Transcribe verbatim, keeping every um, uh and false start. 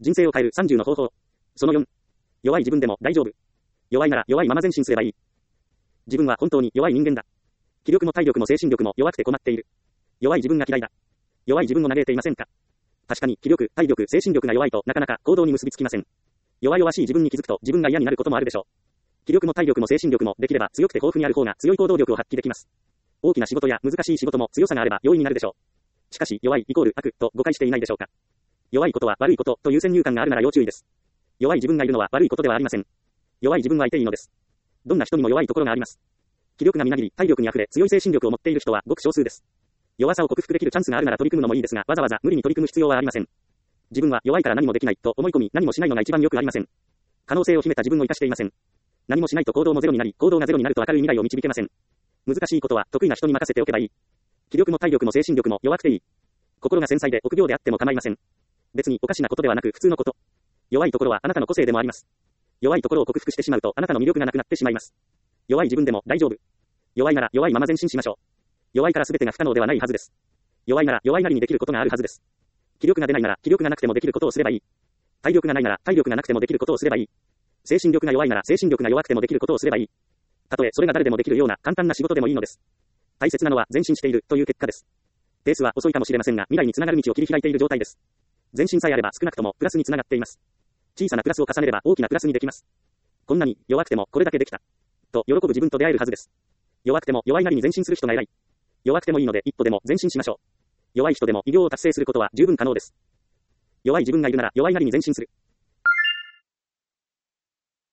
人生を変えるさんじゅうの方法。そのよん。弱い自分でも大丈夫。弱いなら弱いまま前進すればいい。自分は本当に弱い人間だ。気力も体力も精神力も弱くて困っている。弱い自分が嫌いだ。弱い自分を嘆いていませんか？確かに気力、体力、精神力が弱いとなかなか行動に結びつきません。弱々しい自分に気づくと自分が嫌になることもあるでしょう。気力も体力も精神力もできれば強くて豊富にある方が強い行動力を発揮できます。大きな仕事や難しい仕事も強さがあれば容易になるでしょう。しかし弱いイコール悪と誤解していないでしょうか。弱いことは悪いことという先入観があるなら要注意です。弱い自分がいるのは悪いことではありません。弱い自分はいていいのです。どんな人にも弱いところがあります。気力がみなぎり、体力に溢れ、強い精神力を持っている人はごく少数です。弱さを克服できるチャンスがあるなら取り組むのもいいですが、わざわざ無理に取り組む必要はありません。自分は弱いから何もできないと思い込み、何もしないのが一番よくありません。可能性を秘めた自分を生かしていません。何もしないと行動もゼロになり、行動がゼロになると明るい未来を導けません。難しいことは得意な人に任せておけばいい。気力も体力も精神力も弱くていい。心が繊細で臆病であっても構いません。別におかしなことではなく普通のこと。弱いところはあなたの個性でもあります。弱いところを克服してしまうとあなたの魅力がなくなってしまいます。弱い自分でも大丈夫。弱いなら弱いまま前進しましょう。弱いから全てが不可能ではないはずです。弱いなら弱いなりにできることがあるはずです。気力が出ないなら気力がなくてもできることをすればいい。体力がないなら体力がなくてもできることをすればいい。精神力が弱いなら精神力が弱くてもできることをすればいい。たとえそれが誰でもできるような簡単な仕事でもいいのです。大切なのは前進しているという結果です。ペースは遅いかもしれませんが未来につながる道を切り開いている状態です。前進さえあれば少なくともプラスにつながっています。小さなプラスを重ねれば大きなプラスにできます。こんなに弱くてもこれだけできた。と喜ぶ自分と出会えるはずです。弱くても弱いなりに前進する人が偉い。弱くてもいいので一歩でも前進しましょう。弱い人でも偉業を達成することは十分可能です。弱い自分がいるなら弱いなりに前進する。